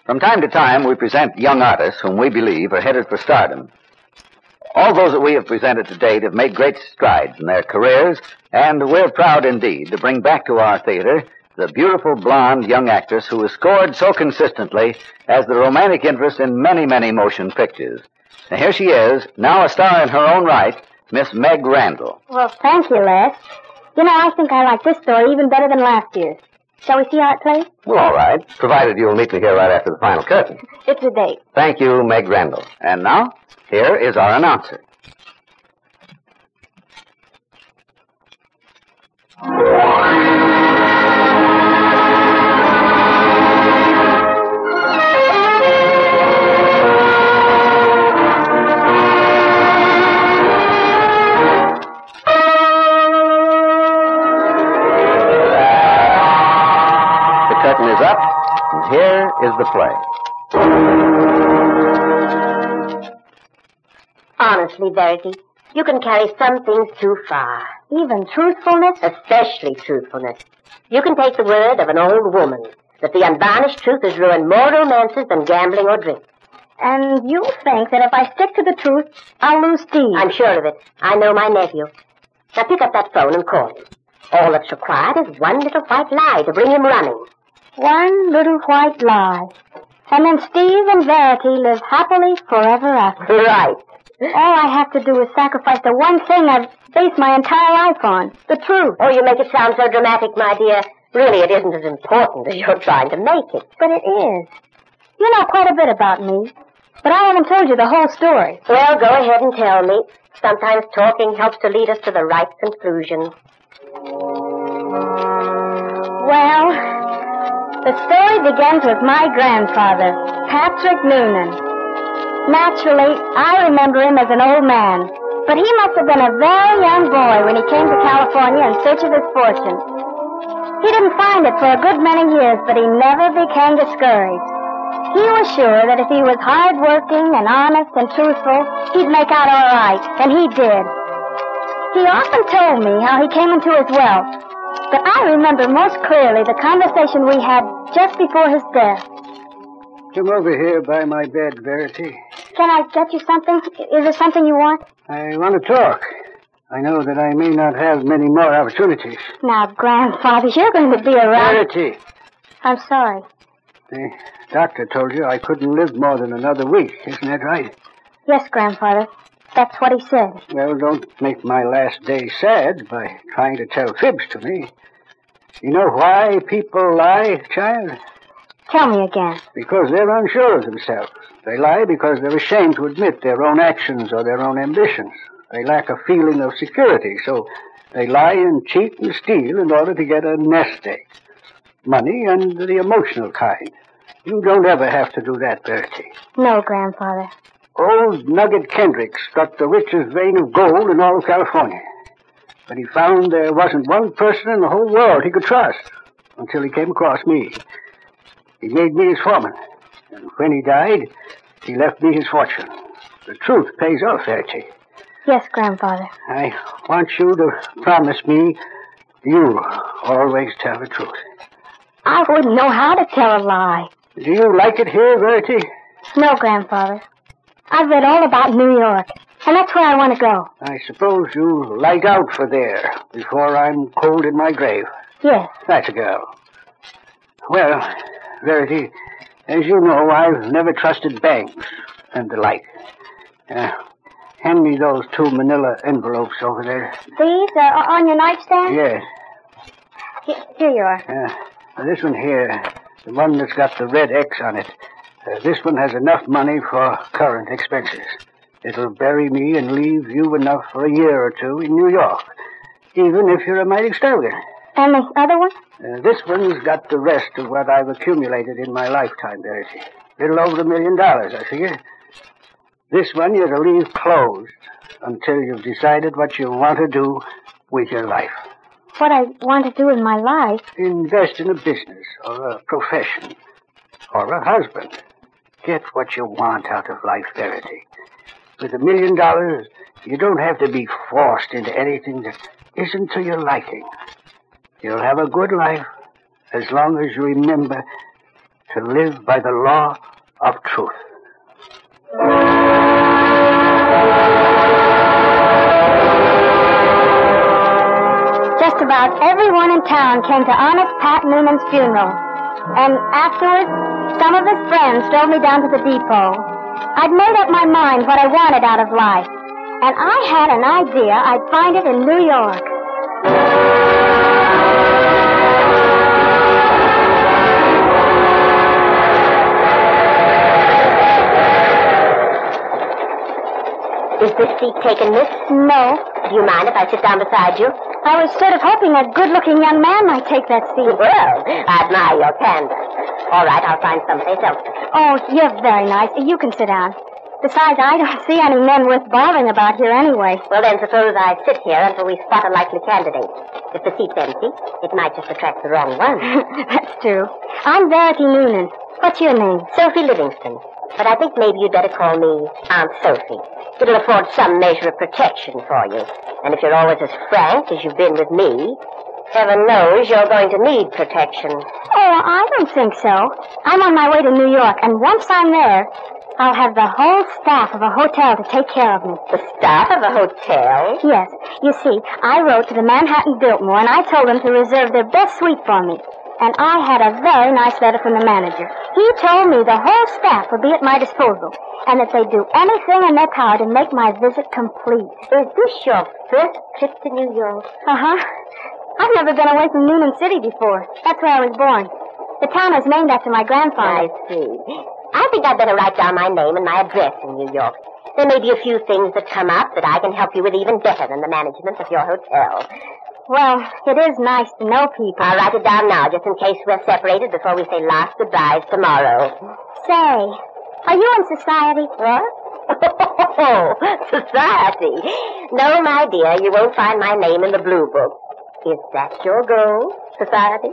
From time to time, we present young artists whom we believe are headed for stardom. All those that we have presented to date have made great strides in their careers, and we're proud indeed to bring back to our theater the beautiful blonde young actress who has scored so consistently as the romantic interest in many, many motion pictures. Now, here she is, now a star in her own right, Miss Meg Randall. Well, thank you, Les. I think I like this story even better than last year's. Shall we see how it plays? Well, all right, provided you'll meet me here right after the final curtain. It's a date. Thank you, Meg Randall. And now, here is our announcer. The curtain is up, and here is the play. Honestly, Verity, you can carry some things too far. Even truthfulness? Especially truthfulness. You can take the word of an old woman that the unvarnished truth has ruined more romances than gambling or drink. And you think that if I stick to the truth, I'll lose Steve? I'm sure of it. I know my nephew. Now pick up that phone and call him. All that's required is one little white lie to bring him running. One little white lie. And then Steve and Verity live happily forever after. Right. All I have to do is sacrifice the one thing I've based my entire life on, the truth. Oh, you make it sound so dramatic, my dear. Really, it isn't as important as you're trying to make it. But it is. You know quite a bit about me, but I haven't told you the whole story. Well, go ahead and tell me. Sometimes talking helps to lead us to the right conclusion. Well, the story begins with my grandfather, Patrick Noonan. Naturally, I remember him as an old man, but he must have been a very young boy when he came to California in search of his fortune. He didn't find it for a good many years, but he never became discouraged. He was sure that if he was hard-working and honest and truthful, he'd make out all right, and he did. He often told me how he came into his wealth, but I remember most clearly the conversation we had just before his death. Come over here by my bed, Verity. Can I get you something? Is there something you want? I want to talk. I know that I may not have many more opportunities. Now, Grandfather, you're going to be around. Verity! I'm sorry. The doctor told you I couldn't live more than another week. Isn't that right? Yes, Grandfather. That's what he said. Well, don't make my last day sad by trying to tell fibs to me. You know why people lie, child? Tell me again. Because they're unsure of themselves. They lie because they're ashamed to admit their own actions or their own ambitions. They lack a feeling of security, so they lie and cheat and steal in order to get a nest egg. Money and the emotional kind. You don't ever have to do that, Verity. No, Grandfather. Old Nugget Kendrick struck the richest vein of gold in all of California. But he found there wasn't one person in the whole world he could trust until he came across me. He made me his foreman. And when he died, he left me his fortune. The truth pays off, Verity. Yes, Grandfather. I want you to promise me you'll always tell the truth. I wouldn't know how to tell a lie. Do you like it here, Verity? No, Grandfather. I've read all about New York, and that's where I want to go. I suppose you'll light out for there before I'm cold in my grave. Yes. That's a girl. Well, Verity, as you know, I've never trusted banks and the like. Hand me those 2 manila envelopes over there. These are on your nightstand? Yes. Here you are. This one here, the one that's got the red X on it, this one has enough money for current expenses. It'll bury me and leave you enough for a year or two in New York, even if you're a mighty extravagant. And the other one? This one's got the rest of what I've accumulated in my lifetime, Verity. Little over $1 million, I figure. This one you're to leave closed until you've decided what you want to do with your life. What I want to do in my life? Invest in a business or a profession or a husband. Get what you want out of life, Verity. With $1 million, you don't have to be forced into anything that isn't to your liking. You'll have a good life as long as you remember to live by the law of truth. Just about everyone in town came to honest Pat Noonan's funeral. And afterwards, some of his friends drove me down to the depot. I'd made up my mind what I wanted out of life. And I had an idea I'd find it in New York. Is this seat taken, miss? No. Do you mind if I sit down beside you? I was sort of hoping a good-looking young man might take that seat. Well, I admire your candor. All right, I'll find someplace else. Oh, you're very nice. You can sit down. Besides, I don't see any men worth bothering about here anyway. Well, then, suppose I sit here until we spot a likely candidate. If the seat's empty, it might just attract the wrong one. That's true. I'm Verity Noonan. What's your name? Sophie Livingston. But I think maybe you'd better call me Aunt Sophie. It'll afford some measure of protection for you. And if you're always as frank as you've been with me, heaven knows you're going to need protection. Oh, I don't think so. I'm on my way to New York, and once I'm there, I'll have the whole staff of a hotel to take care of me. The staff of a hotel? Yes. You see, I wrote to the Manhattan Biltmore, and I told them to reserve their best suite for me. And I had a very nice letter from the manager. He told me the whole staff would be at my disposal, and that they'd do anything in their power to make my visit complete. Is this your first trip to New York? Uh-huh. I've never been away from Noonan City before. That's where I was born. The town is named after my grandfather. I see. I think I'd better write down my name and my address in New York. There may be a few things that come up that I can help you with even better than the management of your hotel. Well, it is nice to know people. I'll write it down now, just in case we're separated before we say last goodbyes tomorrow. Say, are you in society? What? Oh, society. No, my dear, you won't find my name in the blue book. Is that your goal, society?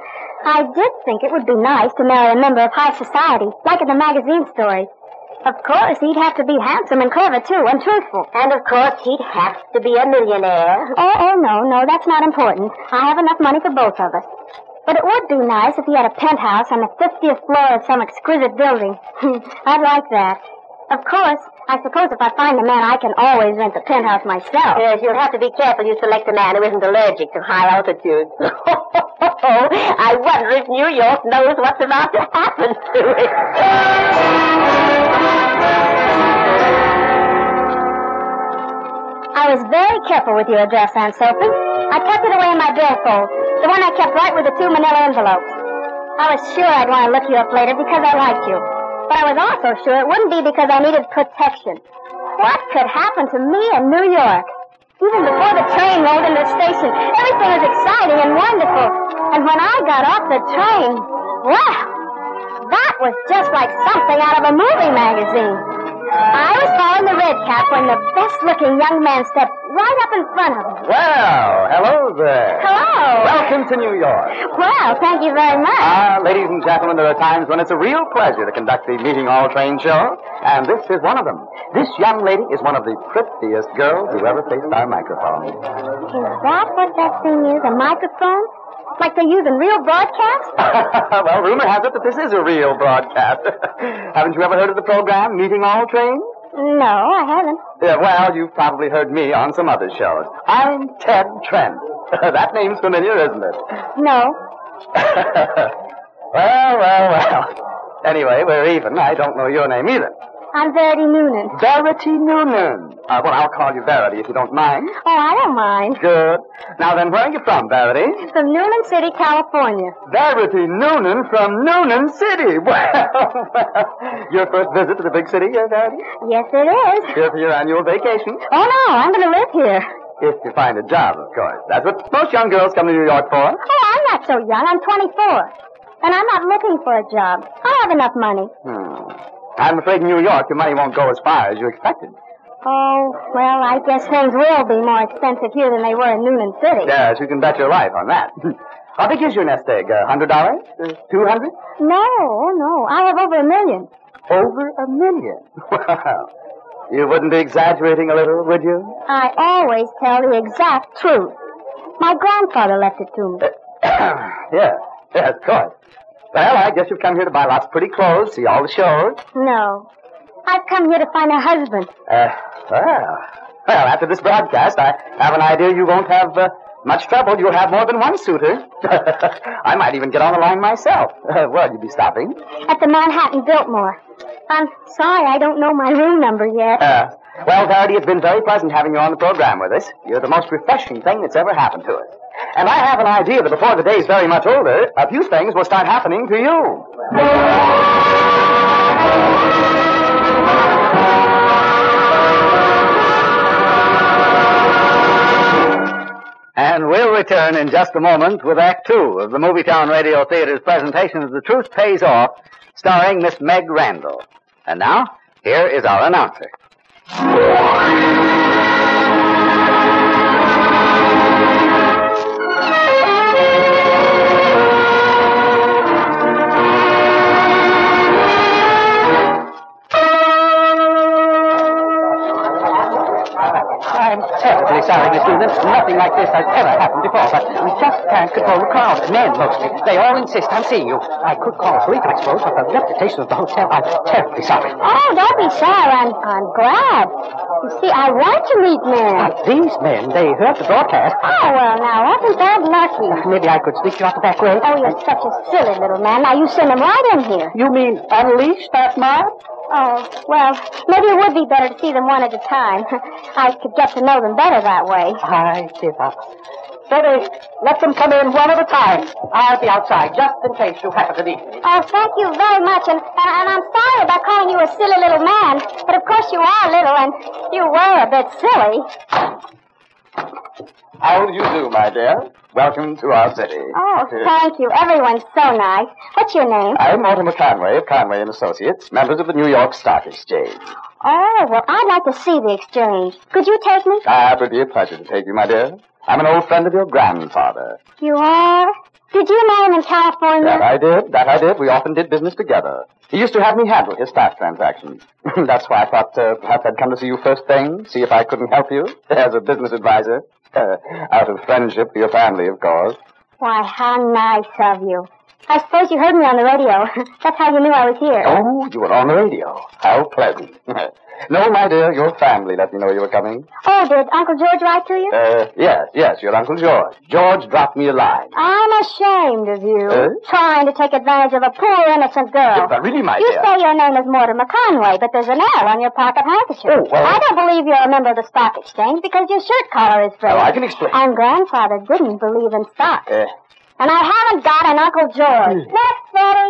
I did think it would be nice to marry a member of high society, like in the magazine stories. Of course, he'd have to be handsome and clever, too, and truthful. And, of course, he'd have to be a millionaire. Oh, no, that's not important. I have enough money for both of us. But it would be nice if he had a penthouse on the 50th floor of some exquisite building. I'd like that. Of course, I suppose if I find a man, I can always rent the penthouse myself. Yes, you'll have to be careful you select a man who isn't allergic to high altitudes. I wonder if New York knows what's about to happen to it. I was very careful with your address, Aunt Sophie. I kept it away in my billfold, the one I kept right with the 2 manila envelopes. I was sure I'd want to look you up later because I liked you. But I was also sure it wouldn't be because I needed protection. What could happen to me in New York? Even before the train rolled into the station, everything was exciting and wonderful. And when I got off the train, wow, that was just like something out of a movie magazine. I was following the red cap when the best-looking young man stepped right up in front of me. Well, hello there. Hello. Welcome to New York. Well, thank you very much. Ladies and gentlemen, there are times when it's a real pleasure to conduct the Meeting All Train show, and this is one of them. This young lady is one of the prettiest girls who ever faced our microphone. Is that what that thing is, a microphone? Like they use in real broadcasts? Well, rumor has it that this is a real broadcast. Haven't you ever heard of the program, Meeting All Train? No, I haven't. Well, you've probably heard me on some other shows. I'm Ted Trent. That name's familiar, isn't it? No. Well. Anyway, we're even. I don't know your name either. I'm Verity Noonan. Verity Noonan. Well, I'll call you Verity if you don't mind. Oh, I don't mind. Good. Now then, where are you from, Verity? From Noonan City, California. Verity Noonan from Noonan City. Well, your first visit to the big city, Verity? Yes, it is. Here for your annual vacation? Oh, no, I'm going to live here. If you find a job, of course. That's what most young girls come to New York for. Oh, I'm not so young. I'm 24. And I'm not looking for a job. I have enough money. I'm afraid in New York your money won't go as far as you expected. Oh, well, I guess things will be more expensive here than they were in Noonan City. Yes, you can bet your life on that. How big is your nest egg? $100? $200? No. I have over $1 million. Over $1 million? Well, you wouldn't be exaggerating a little, would you? I always tell the exact truth. My grandfather left it to me. Yes, of course. Well, I guess you've come here to buy lots of pretty clothes, see all the shows. No. I've come here to find a husband. Well, after this broadcast, I have an idea you won't have much trouble. You'll have more than one suitor. I might even get on the line myself. Where'd you be stopping? At the Manhattan Biltmore. I'm sorry, I don't know my room number yet. Well, Verity, it's been very pleasant having you on the program with us. You're the most refreshing thing that's ever happened to us. And I have an idea that before the day's very much older, a few things will start happening to you. And we'll return in just a moment with Act Two of the Movietown Radio Theater's presentation of The Truth Pays Off, starring Miss Meg Randall. And now, here is our announcer. I'm terribly sorry, Miss Newman. Nothing like this has ever happened before, but we just can't control the crowd. Men, mostly. They all insist on seeing you. I could call the police, I suppose, but the reputation of the hotel, I'm terribly sorry. Oh, don't be sorry. I'm glad. You see, I want to meet men. But these men, they heard the broadcast. Oh, well, now, wasn't that lucky? Maybe I could sneak you out the back way. Oh, you're such a silly little man. Now, you send them right in here. You mean unleash that mob? Oh, well, maybe it would be better to see them one at a time. I could get to know them better that way. I give up. Steady. Let them come in one at a time. I'll be outside, just in case you happen to need me. Oh, thank you very much, and I'm sorry about calling you a silly little man, but of course you are little, and you were a bit silly. How do you do, my dear? Welcome to our city. Oh, thank you. Everyone's so nice. What's your name? I'm Mortimer Conway of Conway & Associates, members of the New York Stock Exchange. Oh, well, I'd like to see the exchange. Could you take me? It would be a pleasure to take you, my dear. I'm an old friend of your grandfather. You are? Did you know him in California? That I did. We often did business together. He used to have me handle his stock transactions. That's why I thought perhaps I'd come to see you first thing, see if I couldn't help you as a business advisor. Out of friendship for your family, of course. Why, how nice of you. I suppose you heard me on the radio. That's how you knew I was here. Oh, you were on the radio. How pleasant. No, my dear, your family let me know you were coming. Oh, did Uncle George write to you? Yes, your Uncle George. George dropped me a line. I'm ashamed of you. Trying to take advantage of a poor, innocent girl. But really, my dear. You say your name is Mortimer Conway, but there's an L on your pocket handkerchief. Oh, well. I don't believe you're a member of the stock exchange because your shirt collar is frayed. Oh, I can explain. And Grandfather didn't believe in stock. And I haven't got an Uncle George. Next, Betty.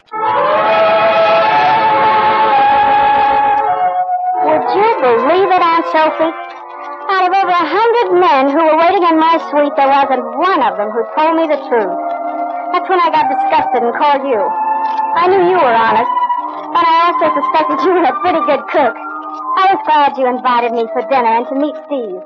Would you believe it, Aunt Sophie? Out of over 100 men who were waiting in my suite, there wasn't one of them who told me the truth. That's when I got disgusted and called you. I knew you were honest, but I also suspected you were a pretty good cook. I was glad you invited me for dinner and to meet Steve.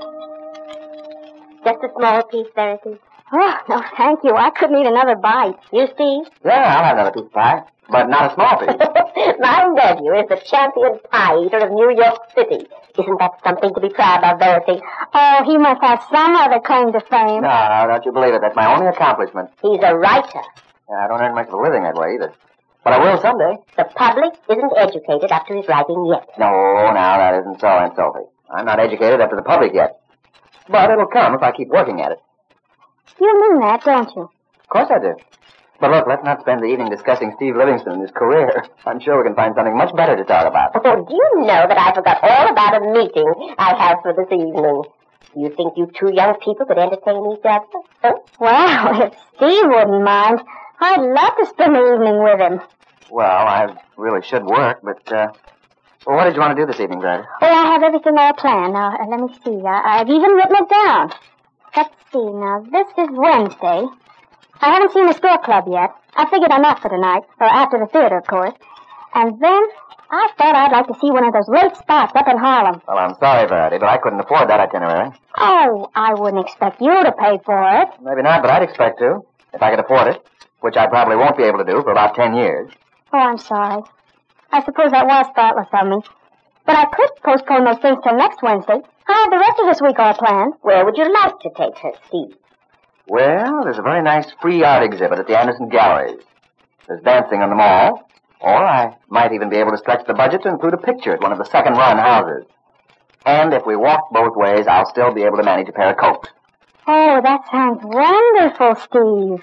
Just a small piece, Verity. Oh, no, thank you. I couldn't eat another bite. You, Steve? Yeah, I'll have another piece of pie, but not a small piece. My nephew is the champion pie eater of New York City. Isn't that something to be proud of, Verity? Oh, he must have some other claim to fame. No, don't you believe it. That's my only accomplishment. He's a writer. I don't earn much of a living that way either. But I will someday. The public isn't educated up to his writing yet. No, now that isn't so, Aunt Sophie. I'm not educated up to the public yet. But it'll come if I keep working at it. You mean that, don't you? Of course I do. But look, let's not spend the evening discussing Steve Livingston and his career. I'm sure we can find something much better to talk about. Oh, do you know that I forgot all about a meeting I have for this evening? You think you two young people could entertain each other? Huh? Well, if Steve wouldn't mind, I'd love to spend the evening with him. Well, I really should work, but, well, what did you want to do this evening, Brad? Oh, I have everything all planned. Now, let me see. I've even written it down. Let's see. Now, this is Wednesday. I haven't seen the store club yet. I figured I'm up for tonight, or after the theater, of course. And then I thought I'd like to see one of those late spots up in Harlem. Well, I'm sorry, Verity, but I couldn't afford that itinerary. Oh, I wouldn't expect you to pay for it. Maybe not, but I'd expect to, if I could afford it, which I probably won't be able to do for about 10 years. Oh, I'm sorry. I suppose that was thoughtless of me. But I could postpone those things till next Wednesday. I have the rest of this week all planned. Where would you like to take her, Steve? Well, there's a very nice free art exhibit at the Anderson Galleries. There's dancing in the mall. Or I might even be able to stretch the budget to include a picture at one of the second-run houses. And if we walk both ways, I'll still be able to manage a pair of coats. Oh, that sounds wonderful, Steve.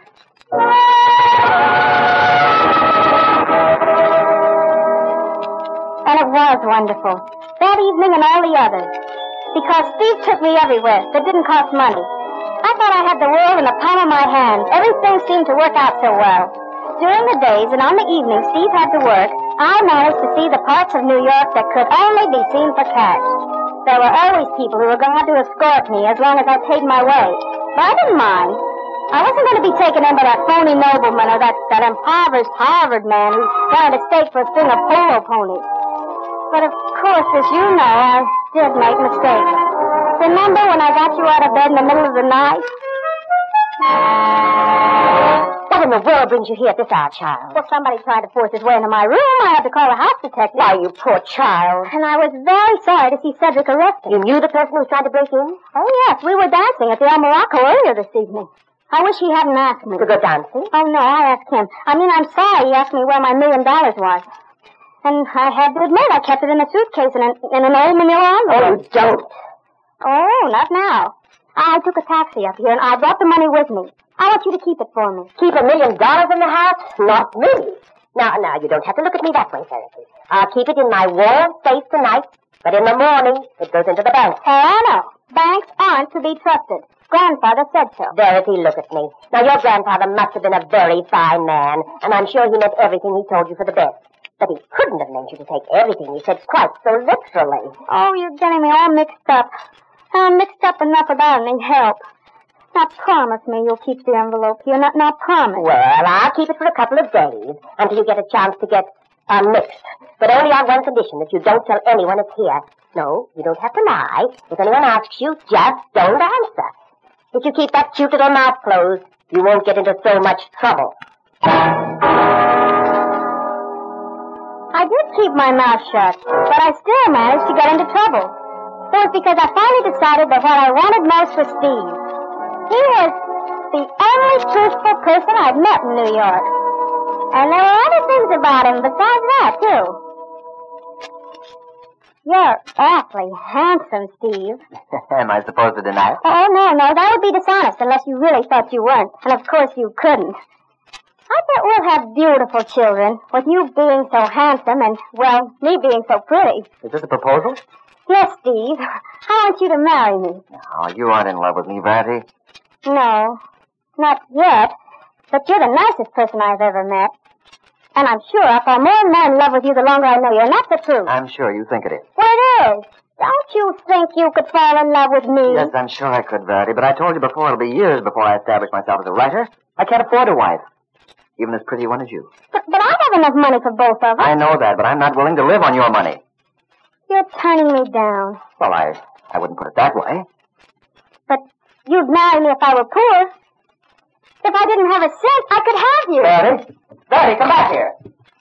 And it was wonderful. That evening and all the others. Because Steve took me everywhere that didn't cost money. I thought I had the world in the palm of my hand. Everything seemed to work out so well. During the days and on the evenings Steve had to work, I managed to see the parts of New York that could only be seen for cash. There were always people who were glad to escort me as long as I paid my way. But I didn't mind. I wasn't going to be taken in by that phony nobleman or that impoverished Harvard man who wanted a stake for a string of polo ponies. But of course, as you know, I did make mistakes. Remember when I got you out of bed in the middle of the night? What in the world brings you here at this hour, child? Well, somebody tried to force his way into my room. I had to call the house detective. Why, you poor child. And I was very sorry to see Cedric arrested. You knew the person who was trying to break in? Oh, yes. We were dancing at the El Morocco earlier this evening. I wish he hadn't asked me. To go dancing? Oh, no, I asked him. I mean, I'm sorry he asked me where my $1 million was. And I had to admit I kept it in a suitcase in an old manila envelope. Oh, you don't. Oh, not now. I took a taxi up here, and I brought the money with me. I want you to keep it for me. Keep $1 million in the house? Not me. Now, you don't have to look at me that way, Verity. I'll keep it in my warm safe tonight, but in the morning, it goes into the bank. Oh, I know. Banks aren't to be trusted. Grandfather said so. Verity, look at me. Now, your grandfather must have been a very fine man, and I'm sure he meant everything he told you for the best. But he couldn't have meant you to take everything he said quite so literally. Oh, you're getting me all mixed up. I'm mixed up enough without any help. Now, promise me you'll keep the envelope here. Now, promise. Well, I'll keep it for a couple of days until you get a chance to get mixed. But only on one condition, that you don't tell anyone it's here. No, you don't have to lie. If anyone asks you, just don't answer. If you keep that cute little mouth closed, you won't get into so much trouble. I did keep my mouth shut, but I still managed to get into trouble. It was because I finally decided that what I wanted most was Steve. He was the only truthful person I'd met in New York. And there were other things about him besides that, too. You're awfully handsome, Steve. Am I supposed to deny it? Oh, no, that would be dishonest unless you really thought you weren't. And of course you couldn't. I bet we'll have beautiful children, with you being so handsome and, well, me being so pretty. Is this a proposal? Yes, Steve. I want you to marry me. Oh, you aren't in love with me, Verity. No, not yet. But you're the nicest person I've ever met. And I'm sure I'll fall more and more in love with you the longer I know you, and that's the truth. I'm sure you think it is. Well, it is. Don't you think you could fall in love with me? Yes, I'm sure I could, Verity, but I told you before it'll be years before I establish myself as a writer. I can't afford a wife, even as pretty a one as you. But I have enough money for both of us. I know that, but I'm not willing to live on your money. You're turning me down. Well, I wouldn't put it that way. But you'd marry me if I were poor. If I didn't have a cent, I could have you. Verity, come back here.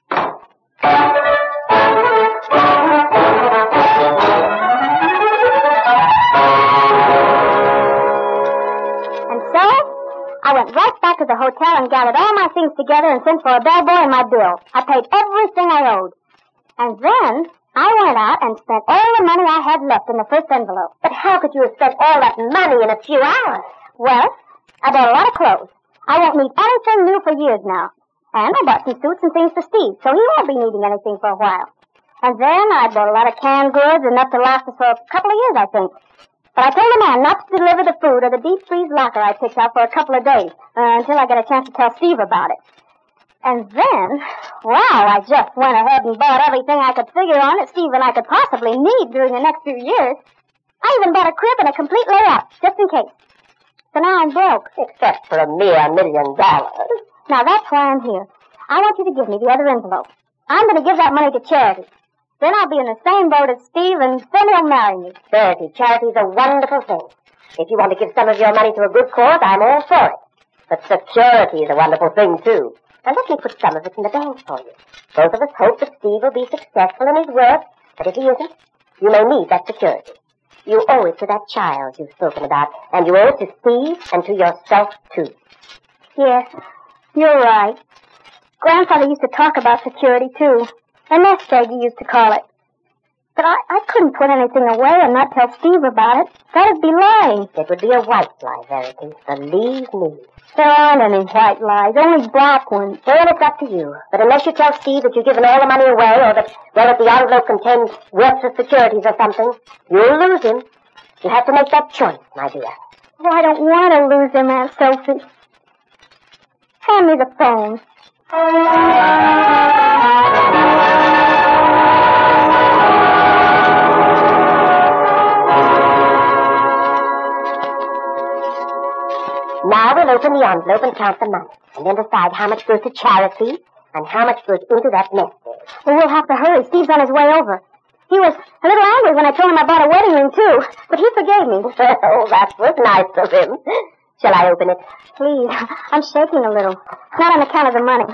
And so, I went right back to the hotel and gathered all my things together and sent for a bellboy and my bill. I paid everything I owed. And then I went out and spent all the money I had left in the first envelope. But how could you have spent all that money in a few hours? Well, I bought a lot of clothes. I won't need anything new for years now. And I bought some suits and things for Steve, so he won't be needing anything for a while. And then I bought a lot of canned goods, enough to last us for a couple of years, I think. But I told the man not to deliver the food or the deep freeze locker I picked out for a couple of days, until I get a chance to tell Steve about it. And then, wow, I just went ahead and bought everything I could figure on that Steve and I could possibly need during the next few years. I even bought a crib and a complete layout, just in case. So now I'm broke. Except for a mere $1 million. Now, that's why I'm here. I want you to give me the other envelope. I'm going to give that money to charity. Then I'll be in the same boat as Steve, and then he'll marry me. Verity, charity's a wonderful thing. If you want to give some of your money to a good cause, I'm all for it. But security is a wonderful thing, too. And let me put some of it in the bank for you. Both of us hope that Steve will be successful in his work, but if he isn't, you may need that security. You owe it to that child you've spoken about, and you owe it to Steve and to yourself, too. Yes, you're right. Of Grandfather used to talk about security, too. A nest egg, he used to call it. But I couldn't put anything away and not tell Steve about it. That'd be lying. It would be a white lie, Verity. Believe me. There aren't any white lies, only black ones. Well, it's up to you. But unless you tell Steve that you've given all the money away or that, well, that the envelope contains worthless securities or something, you'll lose him. You have to make that choice, my dear. Oh, I don't want to lose him, Aunt Sophie. Hand me the phone. Now we'll open the envelope and count the money, and then decide how much goes to charity and how much goes into that nest egg. Well, we'll have to hurry. Steve's on his way over. He was a little angry when I told him I bought a wedding ring, too, but he forgave me. Oh, that was nice of him. Shall I open it? Please, I'm shaking a little. Not on account of the money.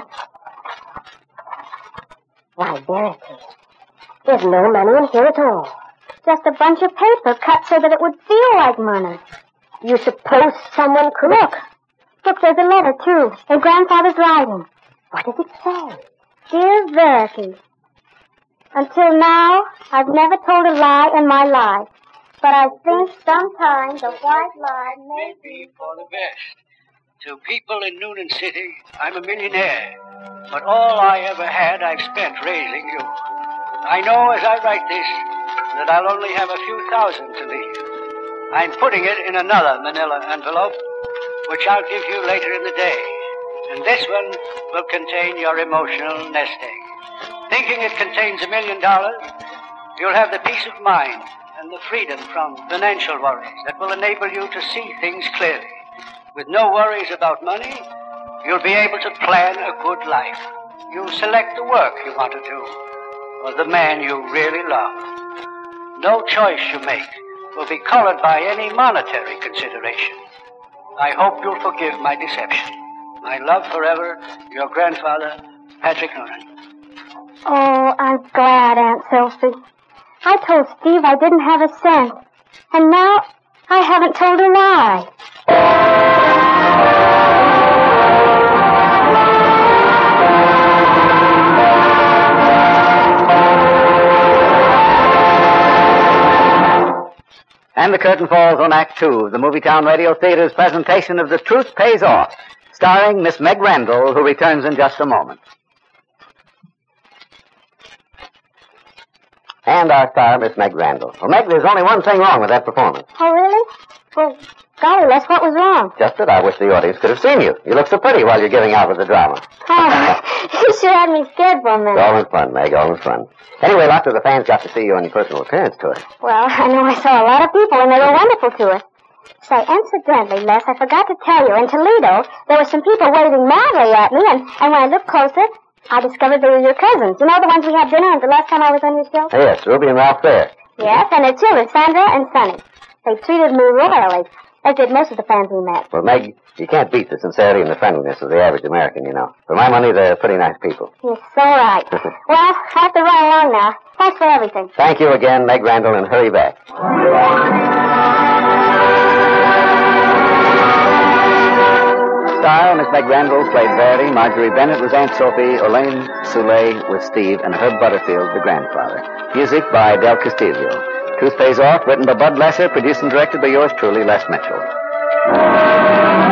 Why, Verity, there's no money in here at all. Just a bunch of paper cut so that it would feel like money. You suppose someone could... Look, there's a letter, too, in Grandfather's writing. What does it say? Dear Verity, until now, I've never told a lie in my life. But I think sometimes a white lie may be for the best. To people in Noonan City, I'm a millionaire. But all I ever had, I've spent raising you. I know as I write this that I'll only have a few thousand to leave. I'm putting it in another manila envelope, which I'll give you later in the day. And this one will contain your emotional nest egg. Thinking it contains $1 million, you'll have the peace of mind and the freedom from financial worries that will enable you to see things clearly. With no worries about money, you'll be able to plan a good life. You'll select the work you want to do, or the man you really love. No choice you make will be colored by any monetary consideration. I hope you'll forgive my deception. My love forever, your grandfather, Patrick Noonan. Oh, I'm glad, Aunt Sophie. I told Steve I didn't have a cent, and now I haven't told a lie. And the curtain falls on Act Two of the Movietown Radio Theater's presentation of The Truth Pays Off, starring Miss Meg Randall, who returns in just a moment. And our star, Miss Meg Randall. Well, Meg, there's only one thing wrong with that performance. Oh, really? Well, golly, Les, what was wrong? Just that I wish the audience could have seen you. You look so pretty while you're giving out with the drama. Oh, you sure had me scared for a minute. It's all in fun, Meg, all in fun. Anyway, lots of the fans got to see you on your personal appearance tour. Well, I know I saw a lot of people, and they were wonderful to us. Say, incidentally, Les, I forgot to tell you, in Toledo, there were some people waving madly at me, and when I looked closer, I discovered they were your cousins. You know the ones we had dinner with the last time I was on your show? Yes, Ruby and Ralph Fair. Yes, and their children, Sandra and Sonny. They treated me royally, as did most of the fans we met. Well, Meg, you can't beat the sincerity and the friendliness of the average American, you know. For my money, they're pretty nice people. You're so right. Well, I have to run along now. Thanks for everything. Thank you again, Meg Randall, and hurry back. Star, Miss Meg Randall played Verity. Marjorie Bennett was Aunt Sophie. Elaine Soule was Steve, and Herb Butterfield, the grandfather. Music by Del Castillo. Truth Pays Off, written by Bud Lesser, produced and directed by yours truly, Les Mitchell.